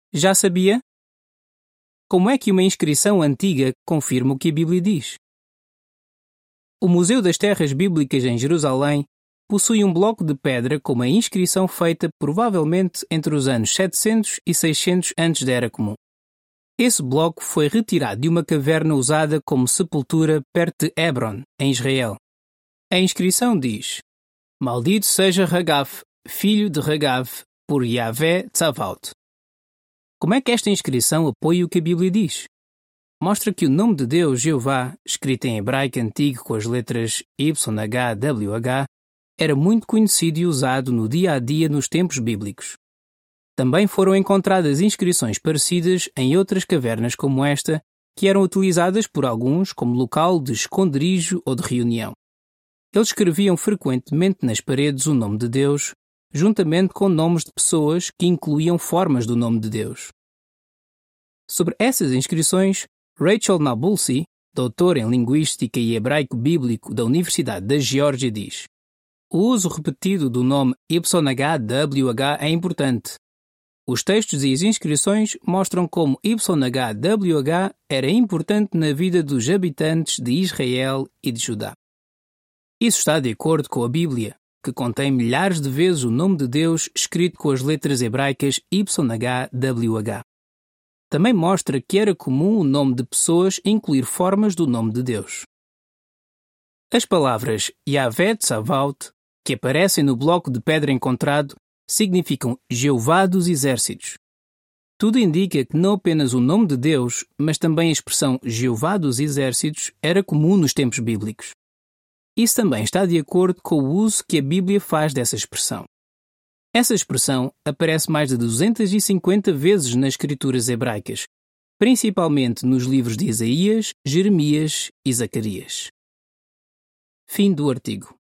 Já sabia? Como é que uma inscrição antiga confirma o que a Bíblia diz? O Museu das Terras Bíblicas em Jerusalém possui um bloco de pedra com uma inscrição feita provavelmente entre os anos 700 e 600 antes da Era Comum. Esse bloco foi retirado de uma caverna usada como sepultura perto de Hebron, em Israel. A inscrição diz: Maldito seja Ragav, filho de Ragav, por Yahvé Tzavaot. Como é que esta inscrição apoia o que a Bíblia diz? Mostra que o nome de Deus, Jeová, escrito em hebraico antigo com as letras YHWH, era muito conhecido e usado no dia a dia nos tempos bíblicos. Também foram encontradas inscrições parecidas em outras cavernas como esta, que eram utilizadas por alguns como local de esconderijo ou de reunião. Eles escreviam frequentemente nas paredes o nome de Deus, juntamente com nomes de pessoas que incluíam formas do nome de Deus. Sobre essas inscrições, Rachel Nabulsi, doutora em Linguística e Hebraico Bíblico da Universidade da Geórgia, diz: O uso repetido do nome YHWH é importante. Os textos e as inscrições mostram como YHWH era importante na vida dos habitantes de Israel e de Judá. Isso está de acordo com a Bíblia, que contém milhares de vezes o nome de Deus escrito com as letras hebraicas YHWH. Também mostra que era comum o nome de pessoas incluir formas do nome de Deus. As palavras Yahvé Tzavaot, que aparecem no bloco de pedra encontrado, significam Jeová dos Exércitos. Tudo indica que não apenas o nome de Deus, mas também a expressão Jeová dos Exércitos era comum nos tempos bíblicos. Isso também está de acordo com o uso que a Bíblia faz dessa expressão. Essa expressão aparece mais de 250 vezes nas escrituras hebraicas, principalmente nos livros de Isaías, Jeremias e Zacarias. Fim do artigo.